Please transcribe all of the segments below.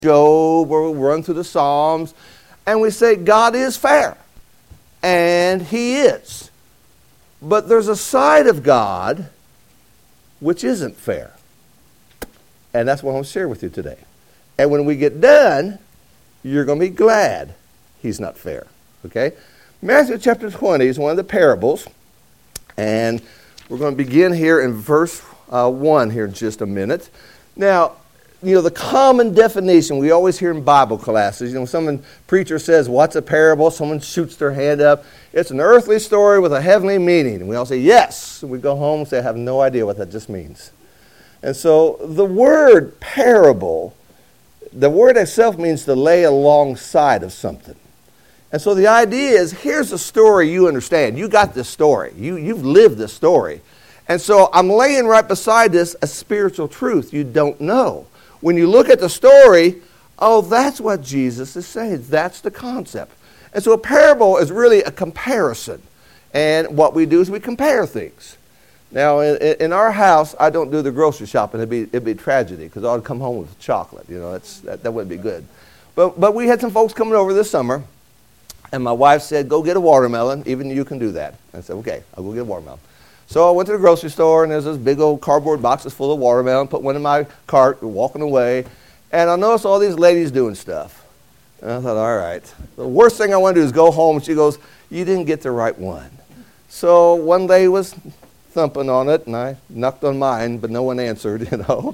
Job, or we'll run through the Psalms, and we say God is fair. And He is. But there's a side of God which isn't fair. And that's what I want to share with you today. And when we get done, you're going to be glad He's not fair. Okay? Matthew chapter 20 is one of the parables. And we're going to begin here in verse 1 here in just a minute. Now, the common definition we always hear in Bible classes, some preacher says, what's a parable? Someone shoots their hand up. It's an earthly story with a heavenly meaning. And we all say, yes. And we go home and say, I have no idea what that just means. And so the word parable, the word itself means to lay alongside of something. And so the idea is, here's a story you understand. You got this story. You've lived this story. And so I'm laying right beside this a spiritual truth you don't know. When you look at the story, oh, that's what Jesus is saying. That's the concept. And so a parable is really a comparison. And what we do is we compare things. Now, in our house, I don't do the grocery shopping. It'd be tragedy because I'd come home with chocolate. That wouldn't be good. But we had some folks coming over this summer, and my wife said, go get a watermelon. Even you can do that. I said, okay, I'll go get a watermelon. So I went to the grocery store, and there's this big old cardboard boxes full of watermelon, put one in my cart, walking away, and I noticed all these ladies doing stuff. And I thought, all right. The worst thing I want to do is go home, and she goes, you didn't get the right one. So one lady was thumping on it, and I knocked on mine, but no one answered,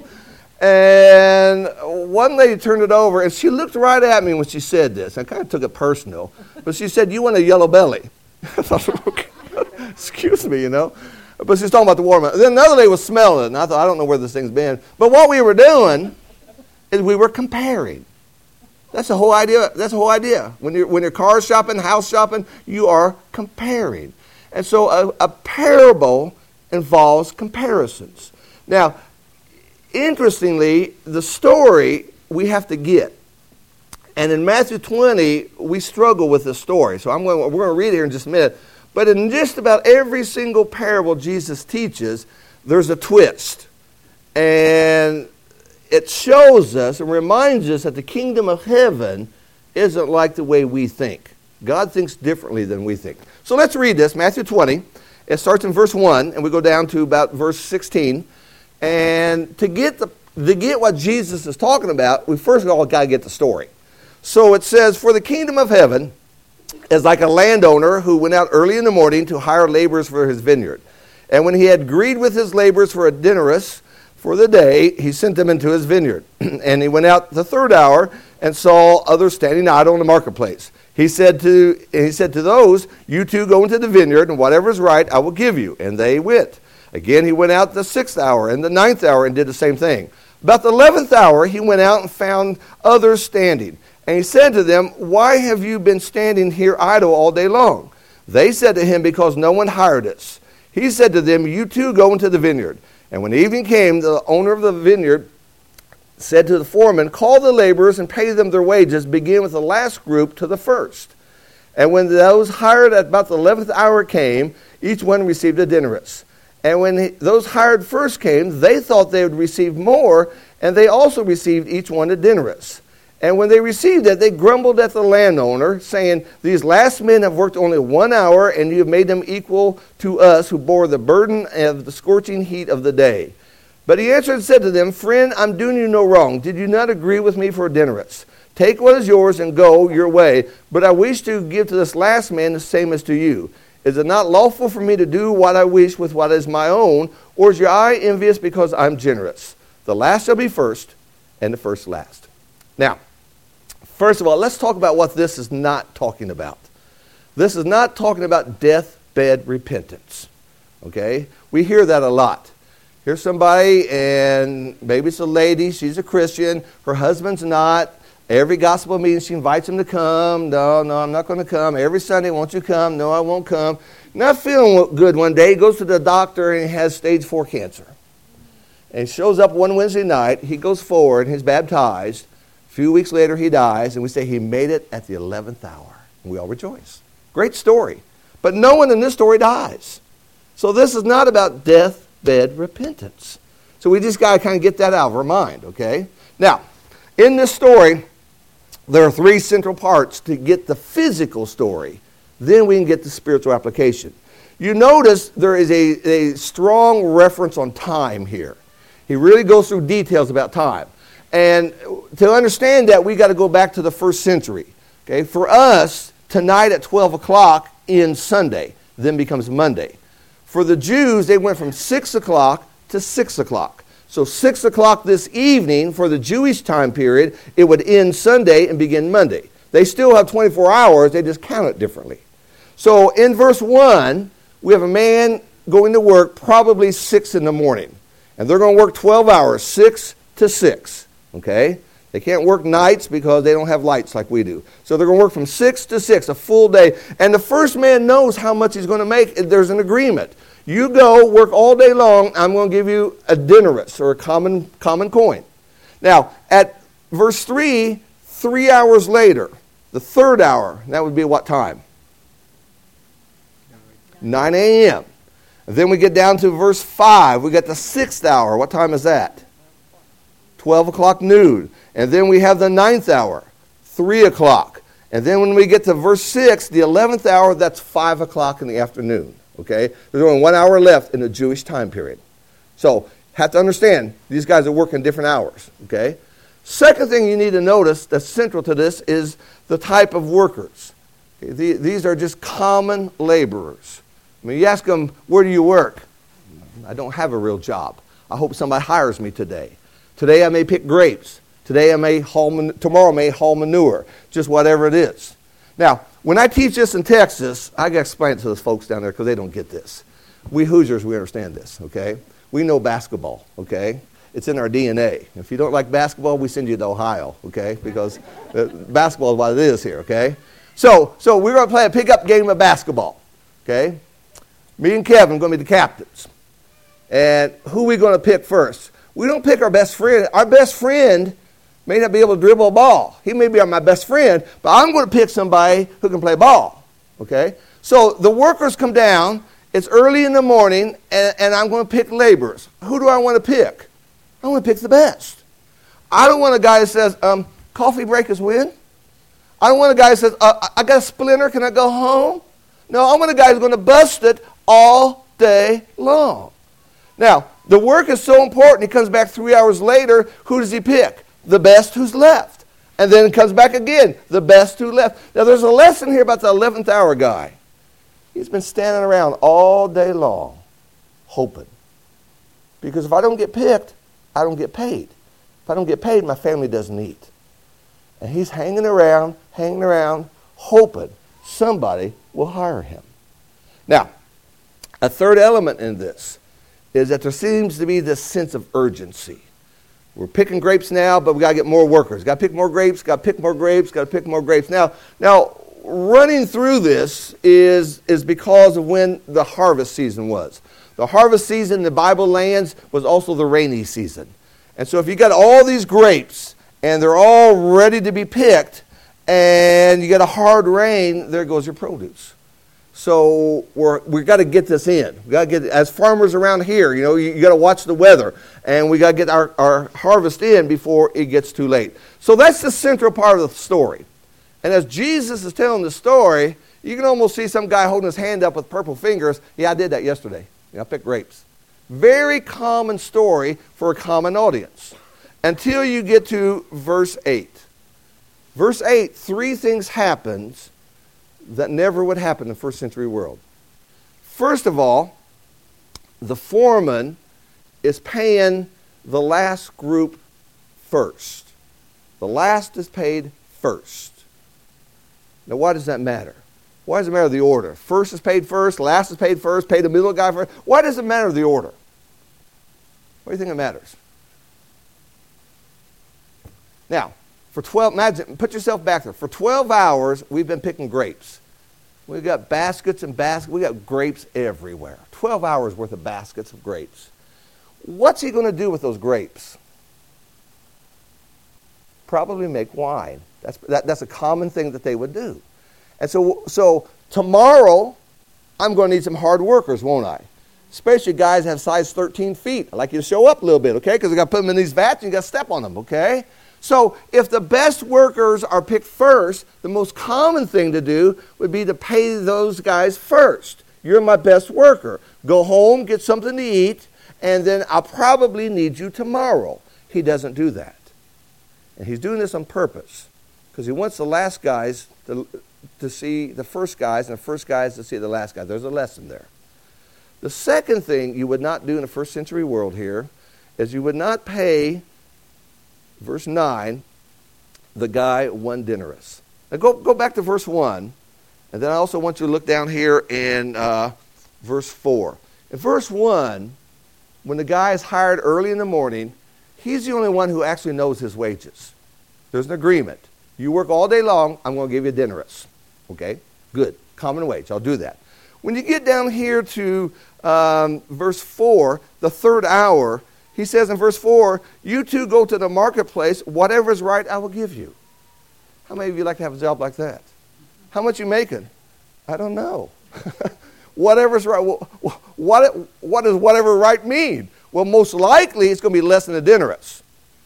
And one lady turned it over, and she looked right at me when she said this. I kind of took it personal, but she said, you want a yellow belly. I thought, okay, excuse me, But she's talking about the watermelon. Then another lady was smelling it, and I thought, I don't know where this thing's been. But what we were doing is we were comparing. That's the whole idea. When you're car shopping, house shopping, you are comparing. And so a parable involves comparisons. Now, interestingly, the story we have to get. And in Matthew 20, we struggle with the story. So we're going to read it here in just a minute. But in just about every single parable Jesus teaches, there's a twist. And it shows us and reminds us that the kingdom of heaven isn't like the way we think. God thinks differently than we think. So let's read this, Matthew 20. It starts in verse 1, and we go down to about verse 16. And to get what Jesus is talking about, we first of all got to get the story. So it says, for the kingdom of heaven is like a landowner who went out early in the morning to hire laborers for his vineyard. And when he had agreed with his laborers for a denarius for the day, he sent them into his vineyard. And he went out the third hour and saw others standing idle in the marketplace. He said to those, you too go into the vineyard, and whatever is right I will give you. And they went. Again he went out the 6th hour and the 9th hour and did the same thing. About the 11th hour he went out and found others standing. And he said to them, why have you been standing here idle all day long? They said to him, because no one hired us. He said to them, you too go into the vineyard. And when evening came, the owner of the vineyard said to the foreman, call the laborers and pay them their wages, begin with the last group to the first. And when those hired at about the 11th hour came, each one received a denarius. And when those hired first came, they thought they would receive more, and they also received each one a denarius. And when they received it, they grumbled at the landowner, saying, these last men have worked only 1 hour, and you have made them equal to us who bore the burden of the scorching heat of the day. But he answered and said to them, friend, I'm doing you no wrong. Did you not agree with me for a denarius? Take what is yours and go your way. But I wish to give to this last man the same as to you. Is it not lawful for me to do what I wish with what is my own? Or is your eye envious because I'm generous? The last shall be first, and the first last. Now, first of all, let's talk about what this is not talking about. This is not talking about deathbed repentance. Okay? We hear that a lot. Here's somebody, and maybe it's a lady, she's a Christian, her husband's not. Every gospel meeting, she invites him to come. No, I'm not going to come. Every Sunday, won't you come? No, I won't come. Not feeling good one day, he goes to the doctor and he has stage 4 cancer. And he shows up one Wednesday night, he goes forward, and he's baptized. A few weeks later, he dies, and we say he made it at the 11th hour. And we all rejoice. Great story. But no one in this story dies. So this is not about deathbed repentance. So we just got to kind of get that out of our mind, okay? Now, in this story, there are three central parts to get the physical story. Then we can get the spiritual application. You notice there is a strong reference on time here. He really goes through details about time. And to understand that, we got to go back to the first century. Okay? For us, tonight at 12 o'clock ends Sunday, then becomes Monday. For the Jews, they went from 6 o'clock to 6 o'clock. So 6 o'clock this evening, for the Jewish time period, it would end Sunday and begin Monday. They still have 24 hours, they just count it differently. So in verse 1, we have a man going to work probably 6 in the morning. And they're going to work 12 hours, 6 to 6. Okay? They can't work nights because they don't have lights like we do. So they're going to work from 6 to 6, a full day. And the first man knows how much he's going to make. There's an agreement. You go work all day long, I'm going to give you a denarius, or a common coin. Now, at verse 3, 3 hours later, the third hour, that would be what time? 9 a.m. Then we get down to verse 5. We get the 6th hour. What time is that? 12 o'clock noon. And then we have the 9th hour, 3 o'clock. And then when we get to verse 6, the 11th hour, that's 5 o'clock in the afternoon. Okay? There's only 1 hour left in the Jewish time period. So, have to understand, these guys are working different hours. Okay? Second thing you need to notice that's central to this is the type of workers. Okay? These are just common laborers. I mean, you ask them, where do you work? I don't have a real job. I hope somebody hires me today. Today I may pick grapes. Today tomorrow I may haul manure. Just whatever it is. Now, when I teach this in Texas, I got to explain it to those folks down there because they don't get this. We Hoosiers, we understand this, okay? We know basketball, okay? It's in our DNA. If you don't like basketball, we send you to Ohio, okay? Because basketball is what it is here, okay? So we're going to play a pickup game of basketball, okay? Me and Kevin are going to be the captains. And who are we going to pick first? We don't pick our best friend. Our best friend may not be able to dribble a ball. He may be my best friend, but I'm going to pick somebody who can play ball. Okay? So the workers come down. It's early in the morning, and I'm going to pick laborers. Who do I want to pick? I want to pick the best. I don't want a guy that says, coffee break is when? I don't want a guy that says, I got a splinter, can I go home? No, I want a guy who's going to bust it all day long. Now, the work is so important, he comes back 3 hours later, who does he pick? The best who's left. And then comes back again, the best who left. Now, there's a lesson here about the 11th hour guy. He's been standing around all day long, hoping. Because if I don't get picked, I don't get paid. If I don't get paid, my family doesn't eat. And he's hanging around, hoping somebody will hire him. Now, a third element in this is that there seems to be this sense of urgency. We're picking grapes now, but we got to get more workers. Got to pick more grapes, got to pick more grapes, got to pick more grapes. Now, running through this is because of when the harvest season was. The harvest season in the Bible lands was also the rainy season. And so if you got all these grapes and they're all ready to be picked and you get a hard rain, there goes your produce. So we've got to get this in. We got to get, as farmers around here, you got to watch the weather, and we got to get our harvest in before it gets too late. So that's the central part of the story. And as Jesus is telling the story, you can almost see some guy holding his hand up with purple fingers. Yeah, I did that yesterday. I picked grapes. Very common story for a common audience until you get to verse 8. Verse 8, three things happens that never would happen in the first century world. First of all, the foreman is paying the last group first. The last is paid first. Now, why does that matter? Why does it matter the order? First is paid first, last is paid first, pay the middle guy first. Why does it matter the order? Why do you think it matters? Now, for 12, imagine, put yourself back there. For 12 hours, we've been picking grapes. We've got baskets and baskets. We got grapes everywhere. 12 hours worth of baskets of grapes. What's he going to do with those grapes? Probably make wine. That's a common thing that they would do. And so tomorrow, I'm going to need some hard workers, won't I? Especially guys that have size 13 feet. I'd like you to show up a little bit, okay? Because we got to put them in these vats and you got to step on them, okay? So if the best workers are picked first, the most common thing to do would be to pay those guys first. You're my best worker. Go home, get something to eat, and then I'll probably need you tomorrow. He doesn't do that. And he's doing this on purpose because he wants the last guys to see the first guys and the first guys to see the last guys. There's a lesson there. The second thing you would not do in the first century world here is you would not pay, verse 9, the guy 1 denarius. Now go back to verse 1, and then I also want you to look down here in verse 4. In verse 1, when the guy is hired early in the morning, he's the only one who actually knows his wages. There's an agreement. You work all day long, I'm going to give you a denarius. Okay? Good. Common wage. I'll do that. When you get down here to verse 4, the third hour, he says in verse 4, you two go to the marketplace, whatever is right I will give you. How many of you like to have a job like that? How much you making? I don't know. Whatever's right. What does whatever right mean? Well, most likely it's going to be less than a denarius.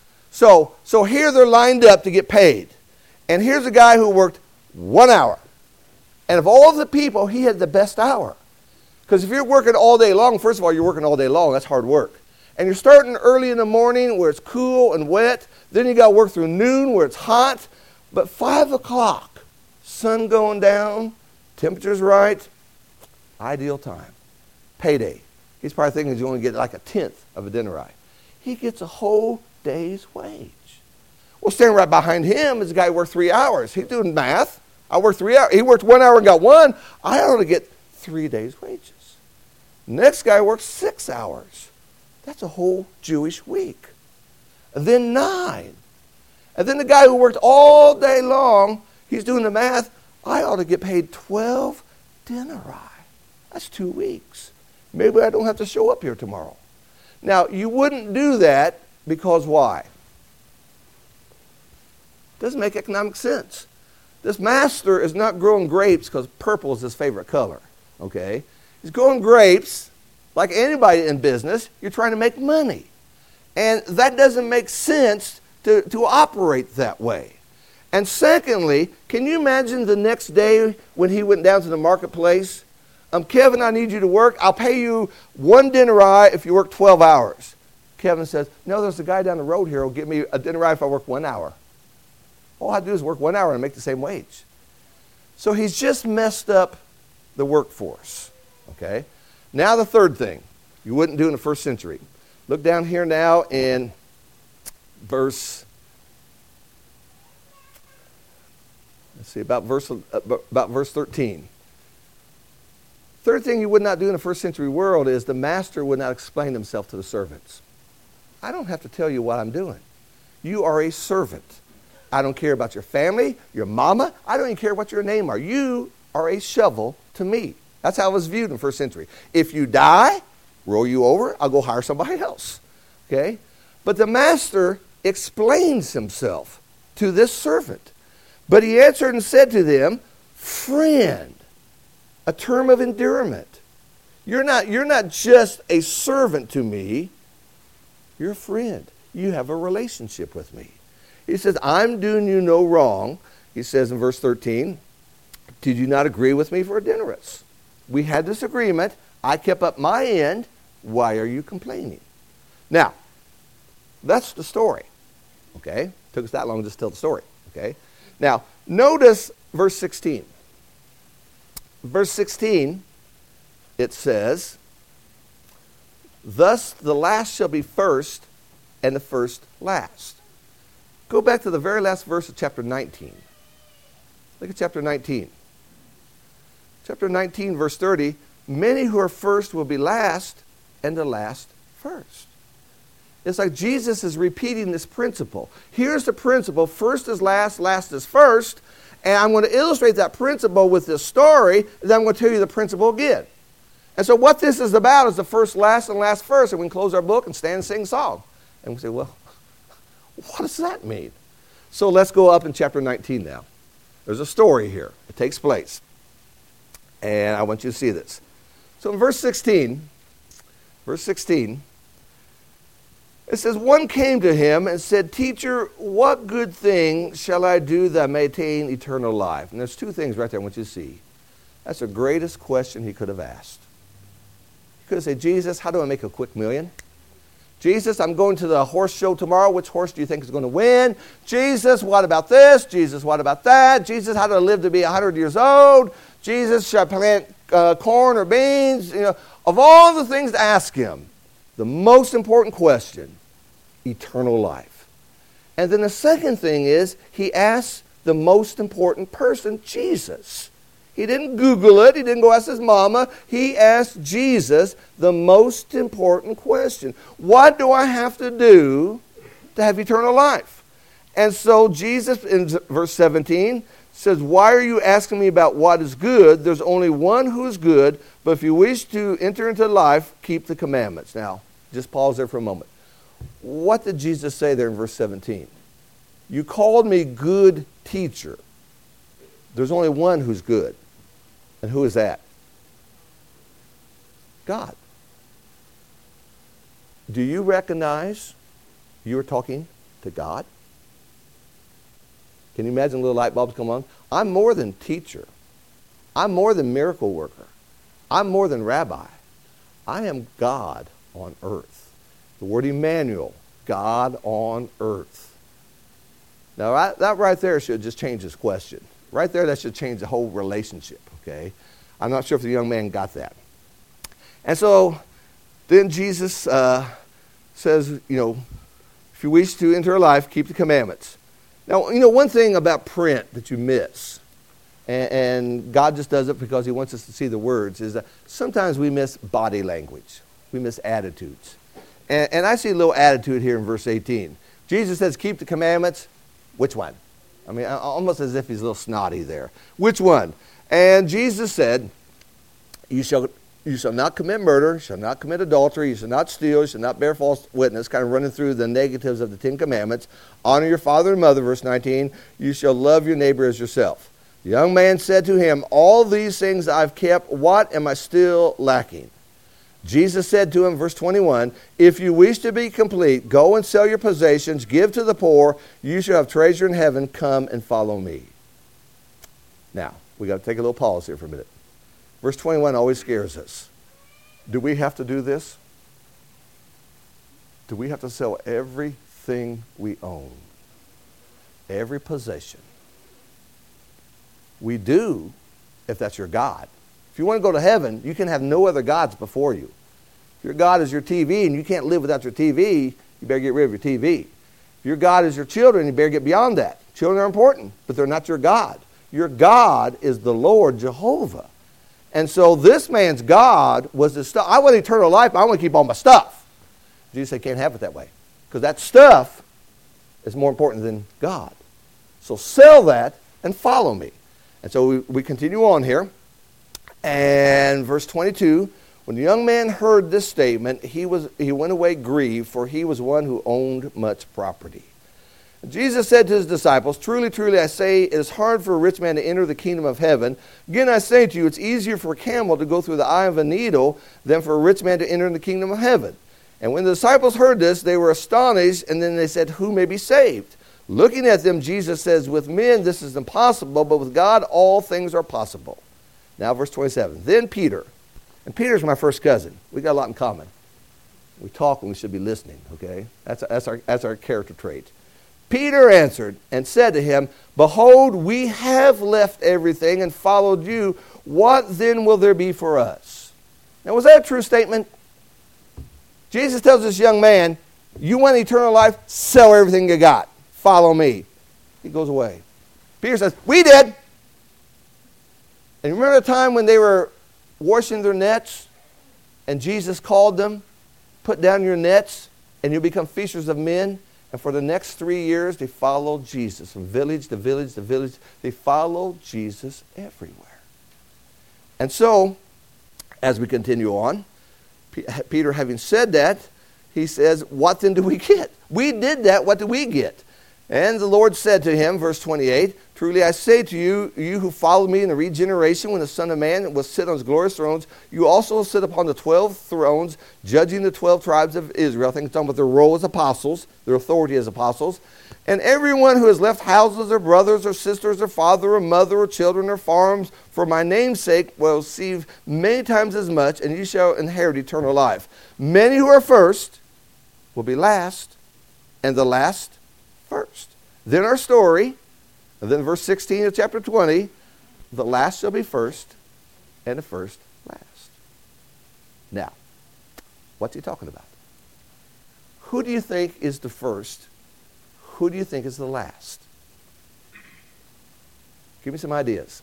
So here they're lined up to get paid. And here's a guy who worked 1 hour. And of all of the people, he had the best hour. Because if you're working all day long, first of all, you're working all day long. That's hard work. And you're starting early in the morning where it's cool and wet. Then you got to work through noon where it's hot. But 5 o'clock, sun going down, temperature's right, ideal time. Payday. He's probably thinking he's going to get like 1/10 of a denarii. He gets a whole day's wage. Well, standing right behind him is a guy who worked 3 hours. He's doing math. I worked 3 hours. He worked 1 hour and got 1. I ought to get 3 days' wages. Next guy worked 6 hours. That's a whole Jewish week. And then 9. And then the guy who worked all day long, he's doing the math. I ought to get paid 12 denarii. That's 2 weeks. Maybe I don't have to show up here tomorrow. Now, you wouldn't do that because why? Doesn't make economic sense. This master is not growing grapes because purple is his favorite color. Okay? He's growing grapes like anybody in business. You're trying to make money. And that doesn't make sense to operate that way. And secondly, can you imagine the next day when he went down to the marketplace? Kevin, I need you to work. I'll pay you 1 denarii if you work 12 hours. Kevin says, no, there's a guy down the road here who will give me a denarii if I work 1 hour. All I do is work 1 hour and make the same wage. So he's just messed up the workforce. Okay? Now the third thing you wouldn't do in the first century. Look down here now in verse, about verse 13. Third thing you would not do in the first century world is the master would not explain himself to the servants. I don't have to tell you what I'm doing. You are a servant. I don't care about your family, your mama. I don't even care what your name are. You are a shovel to me. That's how it was viewed in the first century. If you die, roll you over, I'll go hire somebody else. Okay? But the master explains himself to this servant. But he answered and said to them, friend, a term of endearment. You're not just a servant to me. You're a friend. You have a relationship with me. He says, I'm doing you no wrong. He says in verse 13, did you not agree with me for a denarius? We had this agreement. I kept up my end. Why are you complaining? Now, that's the story. Okay? Took us that long to just tell the story. Okay? Now, notice verse 16. Verse 16, it says, thus the last shall be first, and the first last. Go back to the very last verse of chapter 19. Look at chapter 19. Chapter 19, verse 30, many who are first will be last, and the last first. It's like Jesus is repeating this principle. Here's the principle. First is last, last is first. And I'm going to illustrate that principle with this story, and then I'm going to tell you the principle again. And so what this is about is the first, last, and last first. And we can close our book and stand and sing a song. And we say, well, what does that mean? So let's go up in chapter 19 now. There's a story here. It takes place. And I want you to see this. So in verse 16, It says, one came to him and said, Teacher, what good thing shall I do that I may attain eternal life? And there's two things right there I want you to see. That's the greatest question he could have asked. He could have said, Jesus, how do I make a quick million? Jesus, I'm going to the horse show tomorrow. Which horse do you think is going to win? Jesus, what about this? Jesus, what about that? Jesus, how do I live to be 100 years old? Jesus, should I plant corn or beans? You know, of all the things to ask him, the most important question, eternal life. And then the second thing is, he asks the most important person, Jesus. He didn't Google it. He didn't go ask his mama. He asked Jesus the most important question. What do I have to do to have eternal life? And so Jesus, in verse 17, says, why are you asking me about what is good? There's only one who is good, but if you wish to enter into life, keep the commandments. Now, just pause there for a moment. What did Jesus say there in verse 17? You called me good teacher. There's only one who's good. And who is that? God. Do you recognize you are talking to God? Can you imagine little light bulbs come on? I'm more than teacher. I'm more than miracle worker. I'm more than rabbi. I am God on earth. The word Emmanuel, God on earth. Now that right there should just change this question. Right there, that should change the whole relationship, okay? I'm not sure if the young man got that. And so then Jesus says, you know, if you wish to enter life, keep the commandments. Now, you know, one thing about print that you miss, and God just does it because he wants us to see the words, is that sometimes we miss body language. We miss attitudes. And I see a little attitude here in verse 18. Jesus says, keep the commandments. Which one? I mean, almost as if he's a little snotty there. Which one? And Jesus said, you shall not commit murder, you shall not commit adultery, you shall not steal, you shall not bear false witness, kind of running through the negatives of the Ten Commandments. Honor your father and mother, verse 19. You shall love your neighbor as yourself. The young man said to him, all these things I've kept, what am I still lacking? Jesus said to him, verse 21, if you wish to be complete, go and sell your possessions, give to the poor, you shall have treasure in heaven, come and follow me. Now, we got to take a little pause here for a minute. Verse 21 always scares us. Do we have to do this? Do we have to sell everything we own? Every possession? We do, if that's your God. If you want to go to heaven, you can have no other gods before you. If your God is your TV and you can't live without your TV, you better get rid of your TV. If your God is your children, you better get beyond that. Children are important, but they're not your God. Your God is the Lord Jehovah. And so this man's God was the stuff. I want eternal life, but I want to keep all my stuff. Jesus said, can't have it that way. Because that stuff is more important than God. So sell that and follow me. And so we continue on here. And verse 22, when the young man heard this statement, he went away grieved, for he was one who owned much property. Jesus said to his disciples, truly, truly, I say, it is hard for a rich man to enter the kingdom of heaven. Again, I say to you, it's easier for a camel to go through the eye of a needle than for a rich man to enter the kingdom of heaven. And when the disciples heard this, they were astonished, and then they said, who may be saved? Looking at them, Jesus says, with men this is impossible, but with God all things are possible. Now, verse 27. Then Peter, and Peter's my first cousin. We got a lot in common. We talk when we should be listening, okay? That's our character trait. Peter answered and said to him, behold, we have left everything and followed you. What then will there be for us? Now, was that a true statement? Jesus tells this young man, you want eternal life? Sell everything you got. Follow me. He goes away. Peter says, we did. And remember the time when they were washing their nets and Jesus called them, put down your nets and you'll become fishers of men? And for the next 3 years, they followed Jesus from village to village to village. They followed Jesus everywhere. And so, as we continue on, Peter, having said that, he says, what then do we get? We did that. What do we get? And the Lord said to him, verse 28, truly I say to you, you who follow me in the regeneration, when the Son of Man will sit on his glorious thrones, you also will sit upon the 12 thrones, judging the 12 tribes of Israel. I think it's talking about their role as apostles, their authority as apostles. And everyone who has left houses or brothers or sisters or father or mother or children or farms for my name's sake will receive many times as much, and you shall inherit eternal life. Many who are first will be last, and the last first. Then our story, and then verse 16 of chapter 20, the last shall be first, and the first last. Now, what's he talking about? Who do you think is the first? Who do you think is the last? Give me some ideas.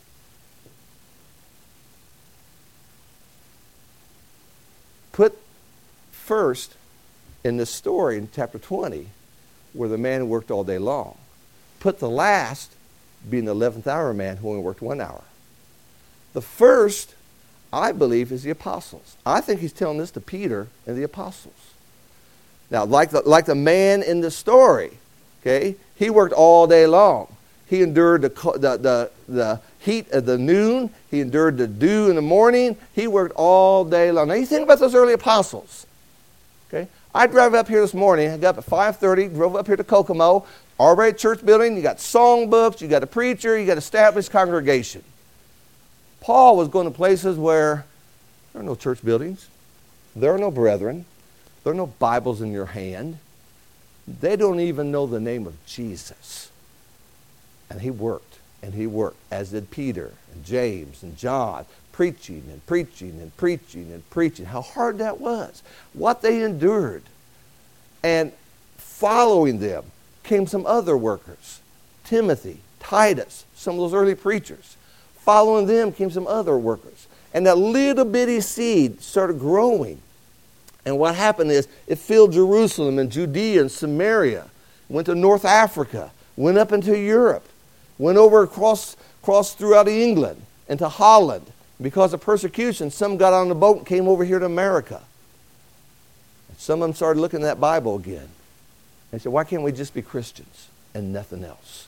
Put first in the story in chapter 20, where the man who worked all day long. Put the last being the 11th hour man who only worked 1 hour. The first, I believe, is the apostles. I think he's telling this to Peter and the apostles. Now, like the man in the story, okay, he worked all day long. He endured the heat of the noon. He endured the dew in the morning. He worked all day long. Now, you think about those early apostles. Okay, I drove up here this morning. I got up at 5:30, drove up here to Kokomo. Already church building. You got songbooks. You got a preacher. You got established congregation. Paul was going to places where there are no church buildings. There are no brethren. There are no Bibles in your hand. They don't even know the name of Jesus. And he worked, as did Peter and James and John, preaching and preaching and preaching and preaching. How hard that was. What they endured. And following them came some other workers. Timothy, Titus, some of those early preachers. Following them came some other workers. And that little bitty seed started growing. And what happened is it filled Jerusalem and Judea and Samaria, went to North Africa, went up into Europe, went over across throughout England into Holland. Because of persecution, some got on the boat and came over here to America. And some of them started looking at that Bible again. And said, why can't we just be Christians and nothing else?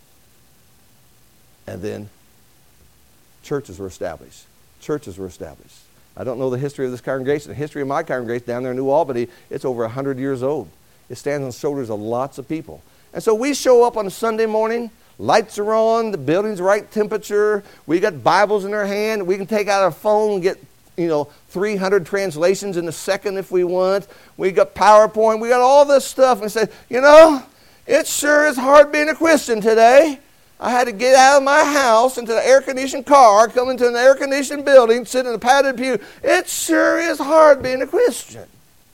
And then churches were established. Churches were established. I don't know the history of this congregation. The history of my congregation down there in New Albany, it's over 100 years old. It stands on the shoulders of lots of people. And so we show up on a Sunday morning, lights are on, the building's right temperature, we got Bibles in our hand, we can take out our phone and get 300 translations in a second if we want. We got PowerPoint, we got all this stuff, and say, it sure is hard being a Christian today. I had to get out of my house into the air-conditioned car, come into an air-conditioned building, sit in a padded pew. It sure is hard being a Christian.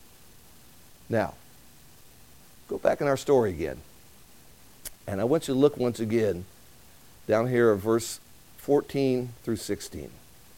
Now, go back in our story again. And I want you to look once again down here at verse 14 through 16.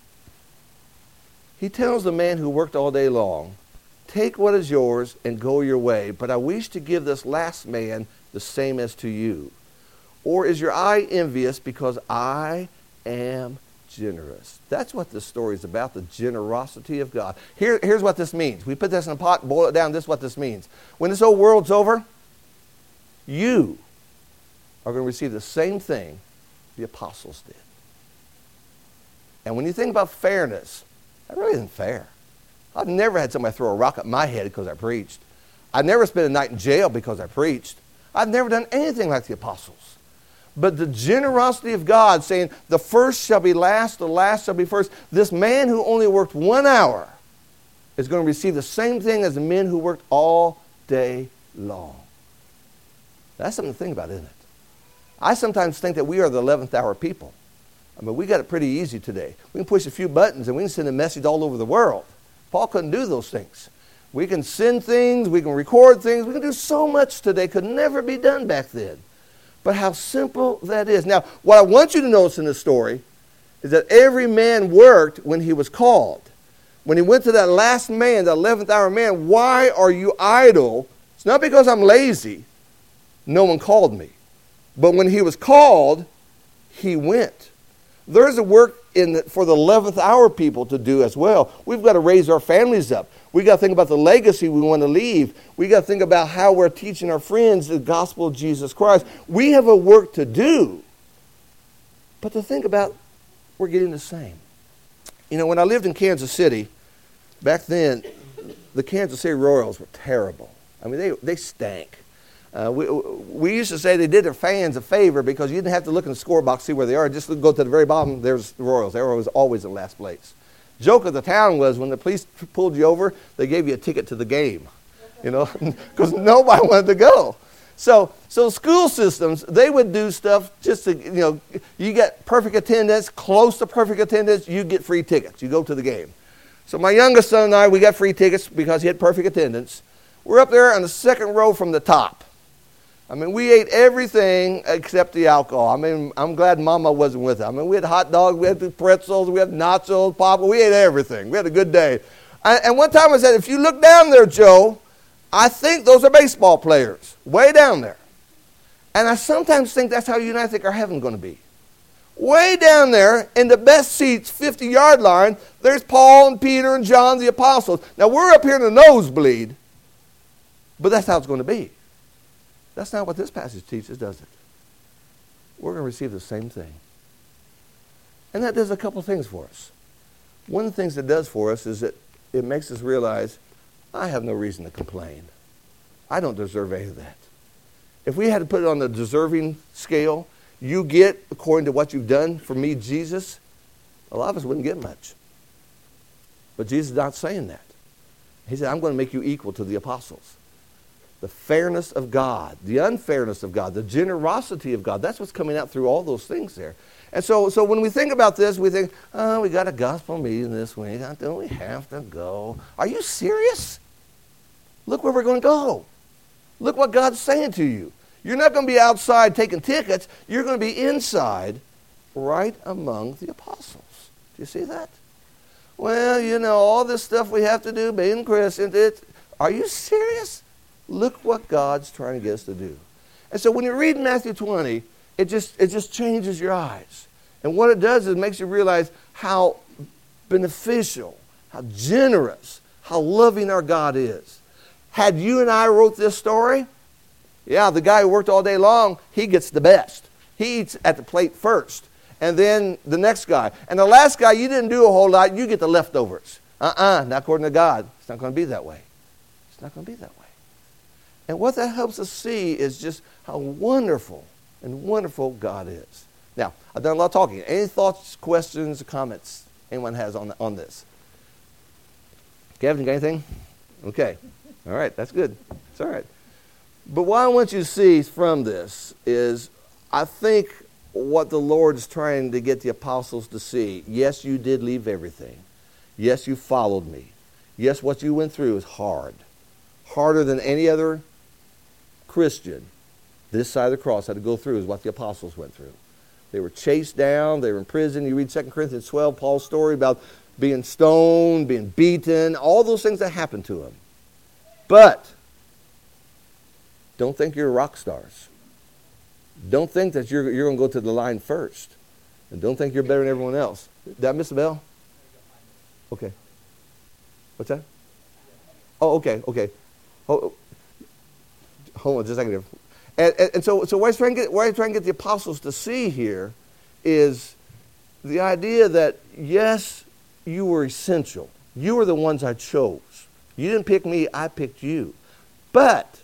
He tells the man who worked all day long, take what is yours and go your way, but I wish to give this last man the same as to you. Or is your eye envious because I am generous? That's what this story is about, the generosity of God. Here's what this means. We put this in a pot, boil it down, this is what this means. When this old world's over, you are going to receive the same thing the apostles did. And when you think about fairness, that really isn't fair. I've never had somebody throw a rock at my head because I preached. I've never spent a night in jail because I preached. I've never done anything like the apostles. But the generosity of God saying, the first shall be last, the last shall be first. This man who only worked 1 hour is going to receive the same thing as the men who worked all day long. That's something to think about, isn't it? I sometimes think that we are the 11th hour people. I mean, we got it pretty easy today. We can push a few buttons and we can send a message all over the world. Paul couldn't do those things. We can send things, we can record things, we can do so much today, could never be done back then. But how simple that is. Now, what I want you to notice in this story is that every man worked when he was called. When he went to that last man, that 11th hour man, why are you idle? It's not because I'm lazy. No one called me. But when he was called, he went. There's a work for the 11th hour people to do as well. We've got to raise our families up. We've got to think about the legacy we want to leave. We've got to think about how we're teaching our friends the gospel of Jesus Christ. We have a work to do. But to think about, we're getting the same. You know, when I lived in Kansas City, back then, the Kansas City Royals were terrible. I mean, they stank. We used to say they did their fans a favor because you didn't have to look in the score box to see where they are. Just go to the very bottom, there's the Royals. They were always in last place. Joke of the town was when the police pulled you over, they gave you a ticket to the game, you know, because nobody wanted to go. So school systems, they would do stuff just to, you know, you get perfect attendance, close to perfect attendance, you get free tickets. You go to the game. So my youngest son and I, we got free tickets because he had perfect attendance. We're up there on the second row from the top. I mean, we ate everything except the alcohol. I mean, I'm glad Mama wasn't with us. I mean, we had hot dogs, we had the pretzels, we had nachos, popcorn. We ate everything. We had a good day. And one time I said, if you look down there, Joe, I think those are baseball players, way down there. And I sometimes think that's how you and I think our heaven's going to be. Way down there, in the best seats, 50-yard line, there's Paul and Peter and John, the apostles. Now, we're up here in the nosebleed, but that's how it's going to be. That's not what this passage teaches, does it? We're going to receive the same thing. And that does a couple things for us. One of the things it does for us is that it makes us realize, I have no reason to complain. I don't deserve any of that. If we had to put it on the deserving scale, you get according to what you've done for me, Jesus, a lot of us wouldn't get much. But Jesus is not saying that. He said, I'm going to make you equal to the apostles. The fairness of God, the unfairness of God, the generosity of God. That's what's coming out through all those things there. And so when we think about this, we think, oh, we got a gospel meeting this week. Don't we have to go? Are you serious? Look where we're going to go. Look what God's saying to you. You're not going to be outside taking tickets. You're going to be inside right among the apostles. Do you see that? Well, you know, all this stuff we have to do, being Christians. Are you serious? Look what God's trying to get us to do. And so when you read Matthew 20, it just changes your eyes. And what it does is it makes you realize how beneficial, how generous, how loving our God is. Had you and I wrote this story, yeah, the guy who worked all day long, he gets the best. He eats at the plate first. And then the next guy. And the last guy, you didn't do a whole lot, you get the leftovers. Not according to God. It's not going to be that way. It's not going to be that way. And what that helps us see is just how wonderful and wonderful God is. Now, I've done a lot of talking. Any thoughts, questions, or comments anyone has on this? Kevin, you got anything? Okay. All right, that's good. It's all right. But what I want you to see from this is I think what the Lord is trying to get the apostles to see. Yes, you did leave everything. Yes, you followed me. Yes, what you went through is hard. Harder than any other Christian this side of the cross had to go through is what the apostles went through. They were chased down. They were in prison. You read 2 Corinthians 12, Paul's story about being stoned, being beaten, all those things that happened to him. But don't think you're rock stars. Don't think that you're going to go to the line first. And don't think you're better than everyone else. Did I miss a bell? Okay. What's that? Oh, okay. Oh, hold on just a second. And so what I try and get the apostles to see here is the idea that, yes, you were essential. You were the ones I chose. You didn't pick me, I picked you. But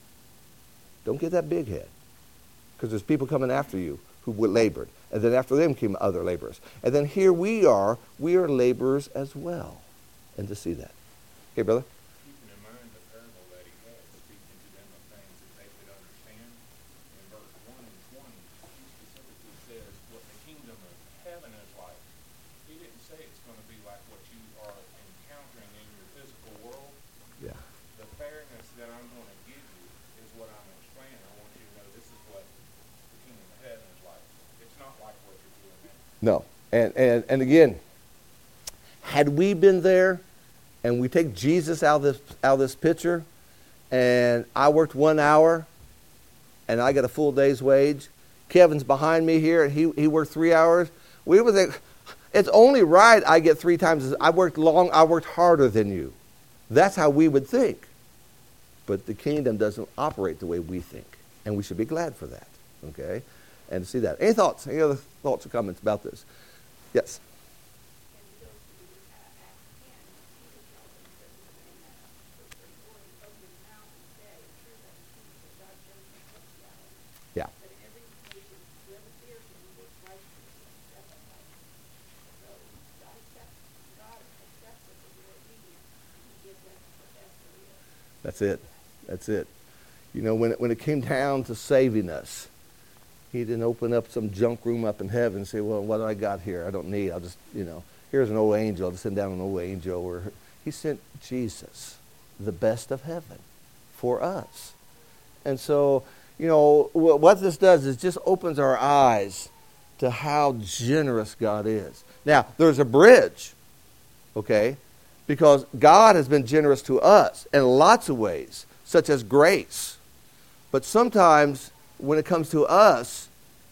don't get that big head, because there's people coming after you who labored. And then after them came other laborers. And then here we are laborers as well. And to see that. Okay, brother? Keeping in mind the parable that he had, speaking to them of things that they could understand. In verse 1 and 20, he specifically says what the kingdom of heaven is like. He didn't say it's going to be like what you are encountering in your physical world. Yeah. The fairness that I'm going to give you is what I'm explaining. I want you to know this is what the kingdom of heaven is like. It's not like what you're doing now. No. And again, had we been there and we take Jesus out of this picture and I worked 1 hour and I got a full day's wage, Kevin's behind me here and he worked 3 hours, We would think, it's only right I get 3 times as I worked harder than you. That's how we would think. But the kingdom doesn't operate the way we think. And we should be glad for that. Okay? And to see that. Any thoughts? Any other thoughts or comments about this? Yes. Yeah. That's it. That's it. You know, when it came down to saving us, he didn't open up some junk room up in heaven and say, well, what do I got here? I don't need. I'll just, here's an old angel. I'll just send down an old angel. Or he sent Jesus, the best of heaven, for us. And so, what this does is just opens our eyes to how generous God is. Now, there's a bridge, okay? Because God has been generous to us in lots of ways, such as grace. But sometimes, when it comes to us,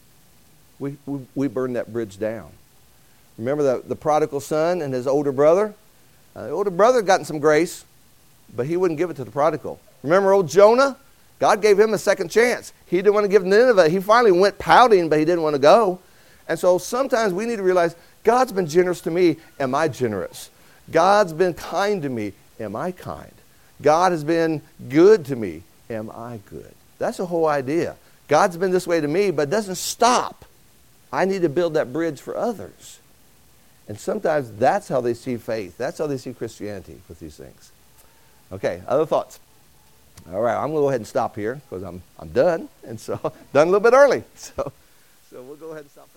we burn that bridge down. Remember the prodigal son and his older brother? The older brother gotten some grace, but he wouldn't give it to the prodigal. Remember old Jonah? God gave him a second chance. He didn't want to give Nineveh. He finally went pouting, but he didn't want to go. And so sometimes we need to realize, God's been generous to me. Am I generous? God's been kind to me. Am I kind? God has been good to me. Am I good? That's the whole idea. God's been this way to me, but it doesn't stop. I need to build that bridge for others. And sometimes that's how they see faith. That's how they see Christianity with these things. Okay, other thoughts? All right, I'm going to go ahead and stop here because I'm done. And so, done a little bit early. So we'll go ahead and stop.